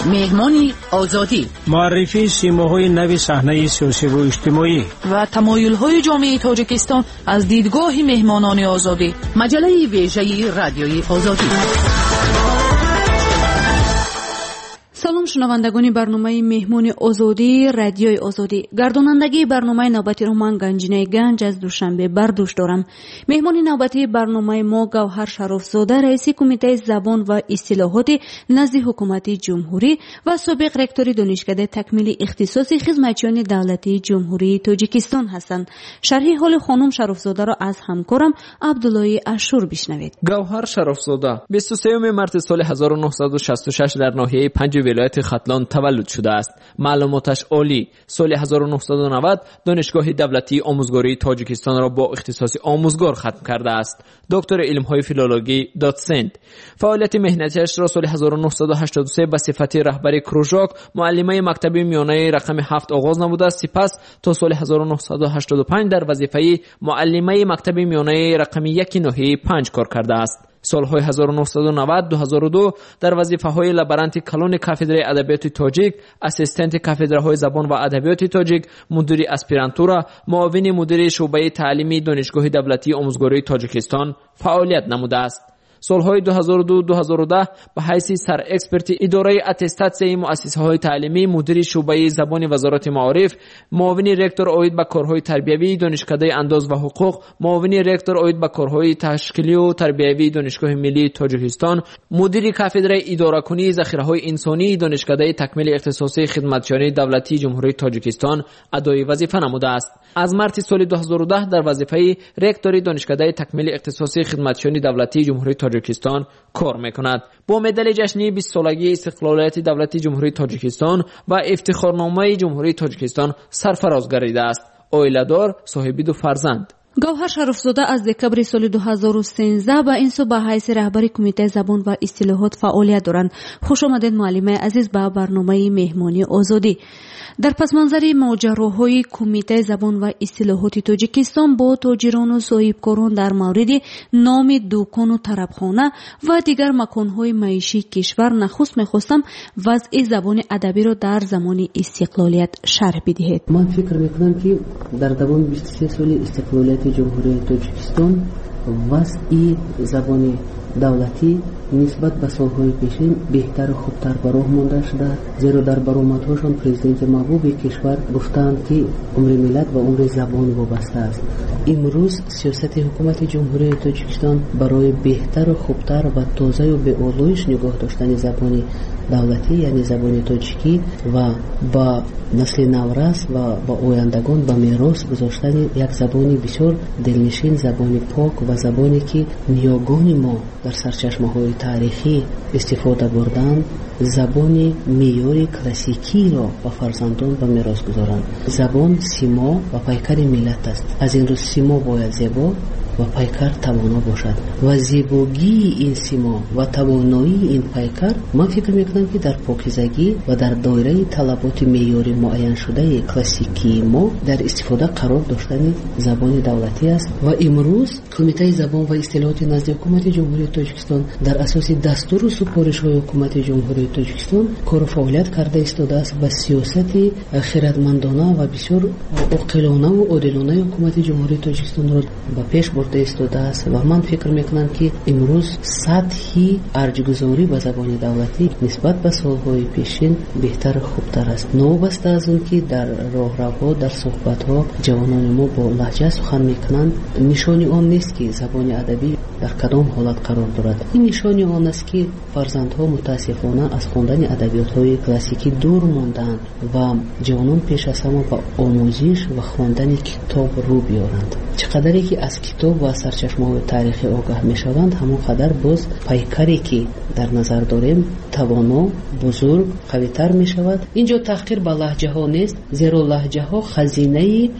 مهمان آزادی، معرفی سیماهای نو صحنه سیاسی و اجتماعی و تمایل‌های جامعه تاجیکستان از دیدگاه مهمانان آزادی. مجله ویژه رادیوی آزادی. سلام شنوندگان برنامه مهمان آزادی رادیوی آزادی. گردانندگی برنامه نوبتی رو من گنجینه گنج از دوشنبه بر دوش دارم. مهمان نوبتی برنامه ما گوهر شرافزاده، رئیس کمیته زبان و اصطلاحات نزد حکومت جمهوری و سابق رکتور دانشکده تکمیل اختصاصی خدمتیان دولتی جمهوری تاجیکستان هستند. شرح حال خانم شرافزاده را از همکارم عبدالله اشور بشنوید. گوهر شرافزاده 23 مارس سال 1966 در ناحیه 5 ولایت ختلان تولد شده است. معلوماتش عالی. سال 1990 دانشگاه دولتی آموزگاری تاجیکستان را با اختصاص آموزگار ختم کرده است. دکتر علم‌های فیلولوژی داتسنت. فعالیت مهنتیش را سال 1983 به صفت رهبر کروژاک معلمه مکتب میانه رقم 7 آغاز نموده است. سپس تا سال 1985 در وظیفه معلمه مکتب میانه رقم 1 ناحیه 5 کار کرده است. سالهای 1990-2002 در وظیفه‌های لابرانت کلون کافدره ادبیات تاجیک، اسیستنت کافدره‌های زبان و ادبیات تاجیک، مدیر اسپیرانتورا، معاون مدیر شعبه تعلیمی دانشگاه دولتی آموزگاری تاجیکستان فعالیت نموده است. سالهای 2002-2010 به حیث سر اکسپرت اداره اتستاتسیای مؤسسه‌های تعلیمی، مدیر شعبه زبان وزارت معارف، معاون رکتور عاید به کارهای تربیوی دانشکده انداز و حقوق، معاون رکتور عاید به کارهای تشکیلی و تربیوی دانشگاه ملی تاجیکستان، مدیر کافدره اداره‌کنی ذخیره‌های انسانی دانشکده تکمیل اختصاصی خدمتیان دولتی جمهوری تاجیکستان ادای وظیفه نموده است. از مارس سال 2010 در وظیفه رکتور دانشکده تکمیل اختصاصی خدمتیان دولتی جمهوری تاجیکستان کار میکند. با مدال جشنی 20 سالگی استقلالیت دولتی جمهوری تاجیکستان و افتخارنامه جمهوری تاجیکستان سرفراز گردیده است. عائله‌دار، صاحب 2 فرزند. گوهر شرافزاده از دکبر سال 2013 به این سو به حیث رهبر کمیته زبان و اصطلاحات فعالیت دارند. خوش آمدید معلم عزیز به برنامه مهمانی آزادی. در پس منظر ماجراهای کمیته زبان و اصطلاحات تاجیکستان با تاجران و صاحبکاران در مورد نام دکان و طربخانه و دیگر مکانهای معیشی کشور نخست می‌خواستم وضع زبان ادبی را در زمان استقلالیت شرح بدهید. من فکر می‌کنم که در دوام 23 سال استقلالیت جمهوری تاجیکستان وضع زبان دولتی نسبت به سالهای پیشین بهتر و خوبتر به راه مانده شده، زیرا در برآمدهاشان پرزیدنت محبوب کشور گفتند که عمر ملت و عمر زبان وابسته است. امروز سیاست حکومت جمهوری تاجیکستان برای بهتر و خوبتر و تازه و به آلایش نگاه داشتن زبان دولتی یعنی زبان تاجیکی و با نسل نورس و با آیندگان به میراث گذاشتن یک زبانی بسیار دلنشین، زبان پاک و زبانی که نیاگان ما در سرچشمه‌های تاریخی استفاده بردند، زبان معیار کلاسیکی را به فرزندان به میراث گذارند. زبان سیما و پیکر ملت است. از این رو سیما باید زیبا و پیکر توانا باشد و زیبایی این سیما و توانایی این پیکر من فکر میکنم که در پاکیزگی و در دایره طلبات معیاری معین شده کلاسیکی ما در استفاده قرار داشتن زبان دولتی است و امروز کمیته زبان و اصطلاحات نزد حکومت جمهوری تاجیکستان در اساس دستور و سپارش‌های حکومت جمهوری تاجیکستان کار و فعالیت کرده ایستاده است و سیاست خردمندانه و بسیار عاقلانه و عادلانه حکومت جمهوری تاجیکستان را به پیش برده ایستاده است و من فکر میکنم که امروز سطح ارجگذاری به زبان دولتی نسبت به سالهای پیشین بهتر و خوبتر است. نوبسته از اون که در راهروها در صحبت‌ها جوانان ما با لهجه سخن میکنند، نشانی آن نیست که زبان ادبی در کدام حالت قرار دارد. این نشانی آن است که فرزندها متاسفانه از خواندن ادبیات‌های کلاسیکی دور ماندند و جوانان پیش از همه به آموزش و خواندن کتاب رو بیارند. چقدری که از کتاب و سرچشمه‌های تاریخی آگاه میشوند، همون قدر باز پیکری که در نظر داریم توانا، بزرگ، قوی‌تر میشود. اینجا تحقیر به لهجه ها نیست، زیرا لهجه ها خزینه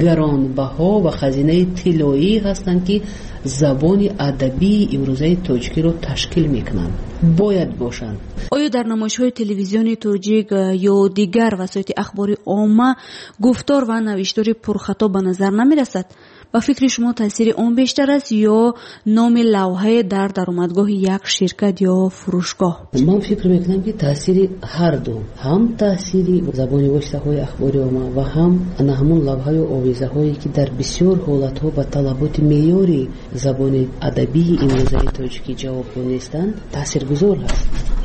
گرانبها و خزینه طلایی هستند که زبان ادبی امروزه تاجیکی رو تشکیل میکنند، باید باشند. آیا در نمایش‌های تلویزیونی تاجیک یا دیگر وسایل اخباری عامه گفتار و نوشتار پرخطا به نظر نمیرسد؟ ба фикри шумо таъсири он бештар аст ё номи лавҳае дар даромадгоҳи як ширкат ё фурӯшгоҳ? ман фикр мекунам ки таъсири ҳарду, ҳам таъсири забони воситаҳои ахбори омма ва ҳам ана ҳамун лавҳаю овизаҳое ки дар бисёр ҳолатҳо ба талаботи меъёри забони адабии имрӯзаи тоҷикӣ ҷавобгӯ нестанд, таъсиргузор ҳаст.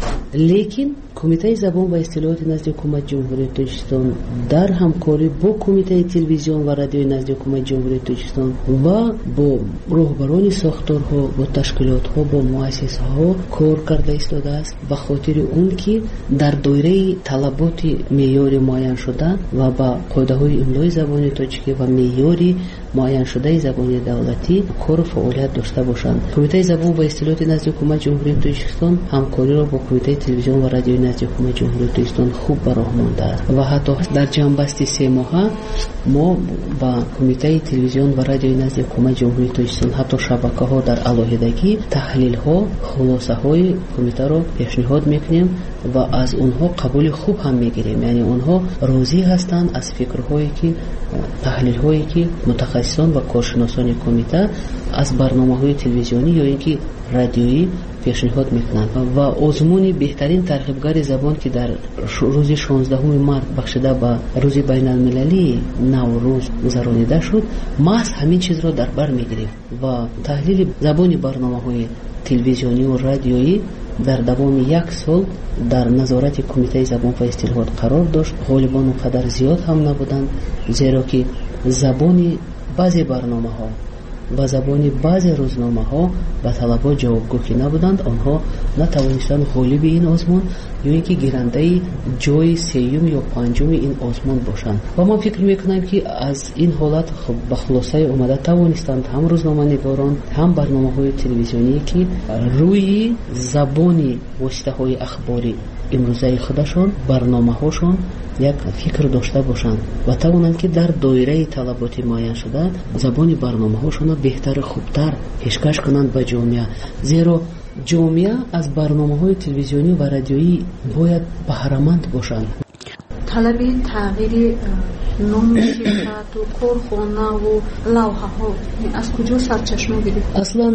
лекин кумитаи забон ва истилоҳоти назди ҳукумати ҷумҳурияти тоҷикистон дар ҳамкорӣ бо кумитаи телевизион ва радиои назди ҳукумати ҷумҳурияти тоҷикистон ва бо роҳбарони сохторҳо, бо ташкилотҳо, бо муассисаҳо кор карда истодааст ба хотири он ки дар доираи талаботи меъёри муайяншуда ва ба қоидаҳои имлои забони тоҷикӣ ва меъёри муайяншудаи забони давлатӣ кору фаъолият дошта бошанд. Кумитаи забон ва истилоҳоти назди ҳукумати ҷумҳурияти тоҷикистон ҳамкориро бо кумитаи телевизион ва радиои назди ҳукумати ҷумҳурияти тоҷикистон хуб ба роҳ мондааст ва ҳатто дар ҷамъбасти 3 моҳа мо ба кумитаи телевизион ва радиои назди ҳукумати ҷумҳурияти тоҷикистон ҳатто шабакаҳо дар алоҳидагӣ таҳлилҳо, хулосаҳои кумитаро пешниҳод мекунем ва аз онҳо қабули хуб ҳам мегирем. яъне онҳо розӣ ҳастанд аз фикрҳое ки таҳлилҳое ки мутахассисон ва коршиносони кумита аз барномаҳои телевизионӣ ё ин ки радиоӣ пешниҳод мекунанд ва озмуни беҳтарин тарғибгари забон ки дар рӯзи 16 март бахшида ба рӯзи байналмилалии наврӯз гузаронида шуд, маҳз ҳамин чизро дар бар мегирем ва таҳлили забони барномаҳои телевизиониву радиоӣ дар давоми 1 сол дар назорати кумитаи забон ва истилоҳот қарор дошт. ғолибон он қадар зиёд ҳам набуданд, зеро ки забони баъзе барномаҳо ва забони баъзе рӯзномаҳо ба талабот ҷавобгӯҳ набуданд. онҳо натавонистанд ғолиби ин озмун ё ин ки гирандаи ҷои 3-ум ё 5-уми ин озмун бошанд. ва ман фикр мекунам ки аз ин ҳолат ба хулосаи омада тавонистанд ҳам рӯзноманигорон, ҳам барномаҳои телевизионӣ ки рӯи забони воситаҳои ахбори имрӯзаи худашон, барномаҳошон як фикр дошта бошанд ва тавонанд ки дар доираи талаботи муайяншуда забони барномаҳошонро беҳтару хубтар пешкаш кунанд ба ҷомеа. зеро ҷомеа аз барномаҳои телевизионӣ ва радиоӣ бояд баҳраманд бошанд. талаби тағйири номи ширкату корхонаву лавҳаҳо аз куҷо сарчашма гирифт? аслан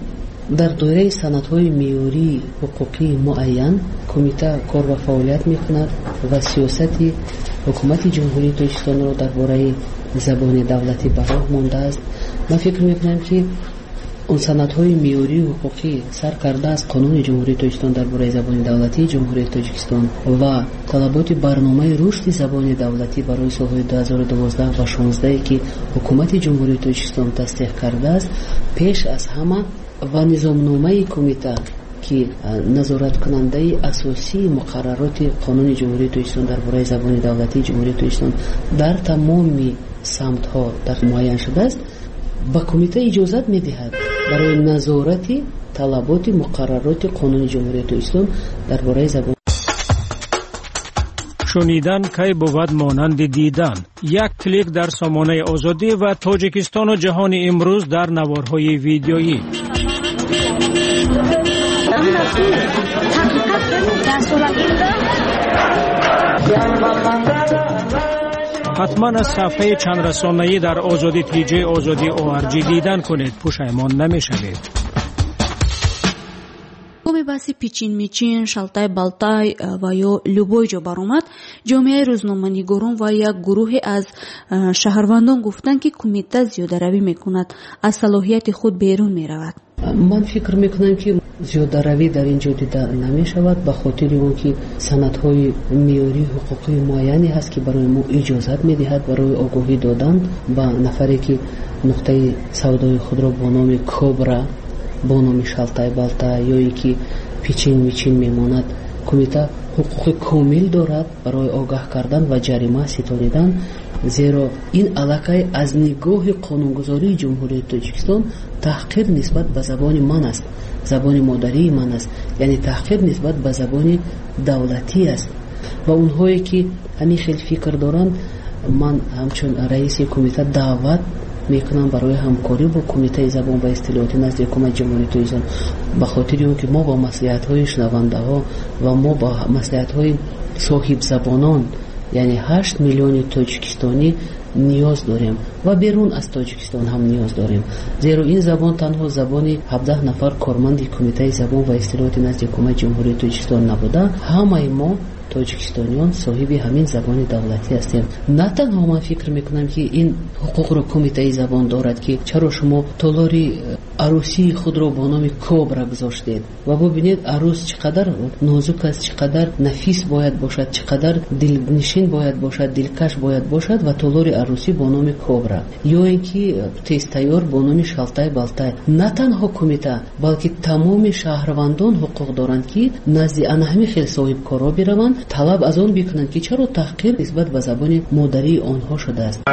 дар доираи санадҳои меъёрии ҳуқуқии муайян кумита кор ва фаъолият мекунад ва сиёсати ҳукумати ҷумҳурии тоҷикистонро дар бораи забони давлатӣ ба роҳ мондааст. ман фикр мекунам ки он санадҳои меъёрии ҳуқуқӣ сар карда аз қонуни ҷумҳурии тоҷикистон дар бораи забони давлатии ҷумҳурии тоҷикистон ва талаботи барномаи рушди забони давлатӣ барои солҳои 2012 ва 2016 ки ҳукумати ҷумҳурии тоҷикистон тасдиқ кардааст, пеш аз ҳама ва низомномаи кумита ки назораткунандаи асосии муқаррароти қонуни ҷумҳурии тоҷикистон дар бораи забони давлатии ҷумҳурии тоҷикистон дар тамоми самтҳо дар муайян шудааст, ба кумита иҷозат медиҳад барои назорати талаботи муқаррароти қонуни ҷумҳурии тоҷикистон дар бораи забон. шунидан кай бувад монанди дидан. Як клик дар сомонаи озодӣ ва Тоҷикистону ҷаҳони имрӯз дар наворҳои видеоӣ. ҳатман аз сафҳаи чандрасонаӣ дар озоди тиҷаи озоди ORG дидан кунед, пушаймон намешавед. ҳуми баҳси пичин-мичин, шалтай-балтай ва ё любой ҷо баромад, ҷомеаи рӯзноманигорон ва як гурӯҳе аз шаҳрвандон гуфтанд ки кумита зиёдаравӣ мекунад, аз салоҳияти худ берун меравад. ман фикр мекунам ки зиёдаравӣ дар ин ҷо дида намешавад, ба хотири он ки санадҳои меъёрии ҳуқуқии муайяне ҳаст ки барои мо иҷозат медиҳад барои огоҳӣ додан ба нафаре ки нуқтаи савдои худро бо номи кобра, бо номи шалтай-балтай ё ин ки пичин-мичин мемонад. кумита ҳуқуқи комил дорад барои огаҳ кардан ва ҷарима ситонидан, зеро ин аллакай аз нигоҳи қонунгузории ҷумҳурияти тоҷикистон таҳқир нисбат ба забони ман аст, забони модарии ман аст, яъне таҳқир нисбат ба забони давлатӣ аст. ва онҳое ки ҳамин хел фикр доранд, ман ҳамчун раиси кумита даъват мекунам барои ҳамкорӣ бо кумитаи забон ва истилоҳоти назди ҳукумати ҷумҳурии тоҷикистон, ба хотири он ки мо ба маслиҳатҳои шунавандаҳо ва мо ба маслиҳатҳои соҳибзабонон یعنی 8 میلیون توجیکستانی نیاز داریم و بیرون از توجیکستان هم نیاز داریم، زیرا این زبان تنها زبانی 17 نفر کارمند کمیته زبان و اصطلاحات نزد حکومت جمهوری توجیکستان نبوده. همه ما توجیکستانیان صاحب همین زبان دولتی هستیم. نه تنها من فکر میکنم که این حقوق رو کمیته زبان دارد که چرا شما تالاری عروسی خود رو با نام کوبرا گذاشتید و ببینید عروس چقدر نازک است، چقدر نفیس باید باشد، چقدر دلنشین باید باشد، دلکش باید باشد و تالاری عروسی با نام کوبرا، یا اینکه تیز تیار با نام شالتای بالتای. نه تنها کمیته بلکه تمام شهروندان حقوق دارند که نزد آنها خیلی صاحب کارا بروند، طلب از آن بکنند که چرا تحقیر نسبت به زبان مادری آنها شده است.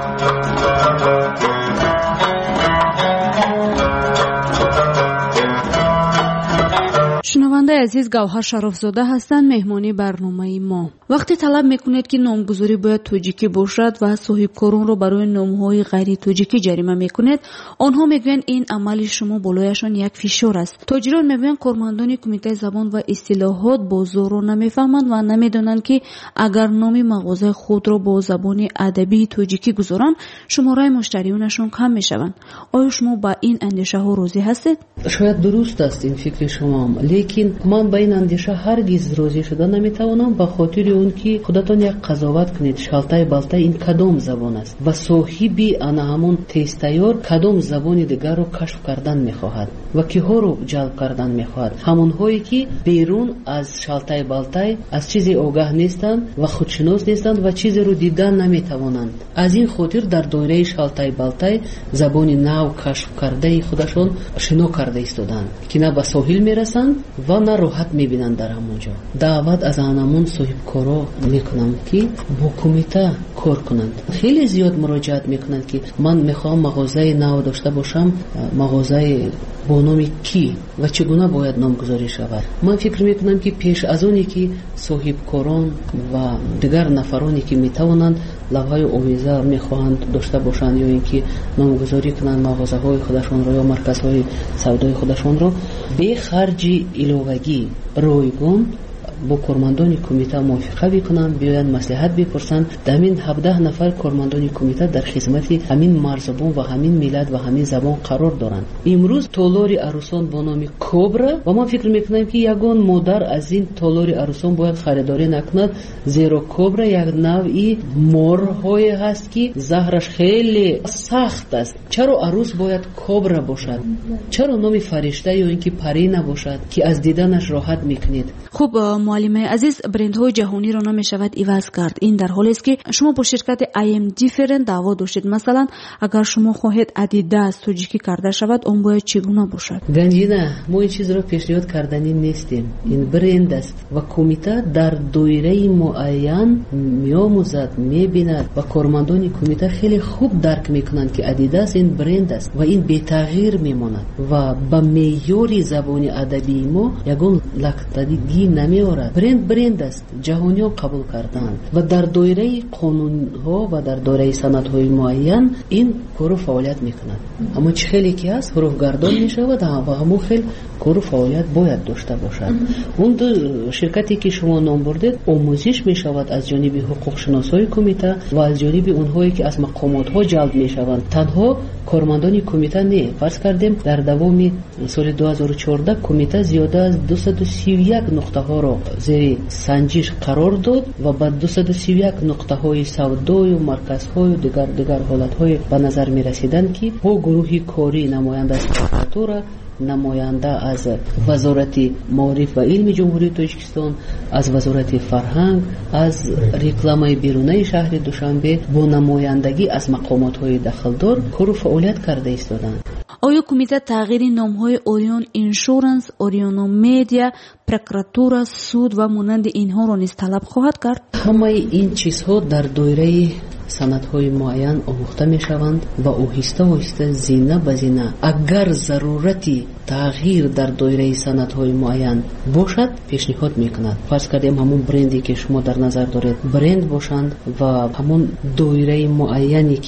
شنونده عزیز، گوهر شرافزاده هستند مهمانی برنامه ما. وقتی طلب میکنید که نامگذاری باید توجیکی باشد و صاحبکاران رو برای نامهای غیر توجیکی جریمه میکنید، آنها میگویند این عمل شما بالایشان یک فشار است. تاجران میگویند کارمندان کمیته زبان و اصطلاحات بازار رو نمیفهمند و نمیدونند که اگر نام مغازه خود را با زبان ادبی توجیکی گذارند شماره مشتریانشان کم میشوند. آیا شما با این اندیشه ها راضی هستید؟ شاید درست است این فکر شما، لیکن من با این اندیشه هرگز راضی شده نمیتوانم، به خاطر اون که خودتان یک قضاوت کنید شالتای بالتای این کدام زبان است و صاحبی آن همون تستیار کدام زبانی دیگر رو کشف کردن میخواهد و کیها رو جلب کردن میخواهد. همون هایی که بیرون از شالتای بالتای از چیزی آگاه نیستند و خودشناس نیستند و چیزی رو دیدن نمیتوانند. از این خاطر در دایره شالتای بالتای زبانی نو کشف کرده خودشون شنو کرده ایستادند که نه به ساحل میرسند و نه راحت میبینند. در همونجا دعوت از آنمون صاحب کارا میکنم که با کمیته کار کنند. خیلی زیاد مراجعت میکنند که من میخوام مغازه نو داشته باشم، مغازه با نام کی و چگونه باید نامگذاری شود. من فکر میکنم که پیش از اونی که صاحب کاران و دیگر نفرانی که میتوانند لوحه آویزه میخواهند داشته باشند یا اینکه نامگذاری کنند مغازه های خودشان را یا مرکز های سودای خودشان را به خرج الوهگی رایگان با کارمندان کمیته موافقه بکنن، بیاین مصلحت بپرسن. همین 17 نفر کارمندان کمیته در خدمت همین مرزبان و همین ملت و همین زبان قرار دارند. امروز تالاری عروسان با نام کوبرا و من فکر میکنم که یگان مادر از این تالاری عروسان باید خریداری نکند، زیرا کوبرا یک نوعی مارهای هست که زهرش خیلی سخت است. چرا عروس باید کوبرا باشد؟ چرا نام فرشته یا اینکه پری نباشد که از دیدنش راحت میکنید؟ خب معلم عزیز، برندهای جهانی را نمیشود عوض کرد. این در حالی است که شما با شرکت IM Different دعوا داشتید. مثلا اگر شما خواهید ادیداس توجیکی کرده شود اون باید چگونه باشد؟ گنجینه ما این چیز را پیشنهاد کردنی نیستیم. این برند است و کمیته در دایره معین میآموزد، میبیند و کارمندان کمیته خیلی خوب درک میکنند که ادیداس این برند است و این بی تغییر میماند و با معیار زبان ادبی ما یگان لختگی نمیآورد. برند است، جهانی ها قبول کردن و در دایره قانون ها و در دایره سند های معین این کار فعالیت میکنند. اما چه خیلی که هست حروف گردان میشود و همون خیلی کار فعالیت باید داشته باشد. اون دو شرکتی که شما نام بردید آموزش میشود از جانب حقوق شناسای کمیته و از جانب اونهایی که از مقامات ها جلب میشوند. تنها کارمندان کمیته نه. فرض کردیم در دوام سال 2014 کمیته زیاده از 231 نقطه ها را زیر سنجش قرار داد و بعد 231 نقطه های سودای و مرکز های و دیگر حالت های به نظر می رسیدن که با گروهی کاری نماینده از پرکاتورا، نماینده از وزارت معارف و علم جمهوری تاجیکستان، از وزارت فرهنگ، از رکلامه بیرونی شهر دوشنبه با نمایندگی از مقامات های دخلدار کار و فعالیت کرده ایستادند. آیا کمیته تغییر نام‌های اوریون اینشورنس، اوریون میدیا، پرکراتورا، سود و مانند اینها را نیز طلب خواهد کرد؟ همه این چیزها در دایره سندهای معین آموخته می شوند و آهسته زینه به زینه اگر ضرورتی تغییر در دایره سندهای معین باشد پیشنهاد می کند. فرض کردیم همون برندی که شما در نظر دارید برند باشند و همون دایره معینی که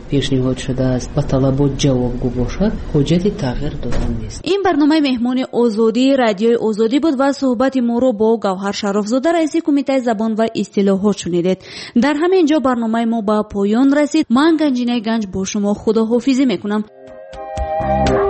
пешниҳод шудааст ба талабот ҷавобгӯ бошад, ҳоҷати тағйир додан нест. ин барномаи меҳмони озодӣ радиои озодӣ буд ва суҳбати моро бо гавҳар шарофзода раиси кумитаи забон ва истилоҳот шунидед. дар ҳамин ҷо барномаи мо ба поён расид. ман Ганҷинаи Ганҷ бо шумо худоҳофизӣ мекунам.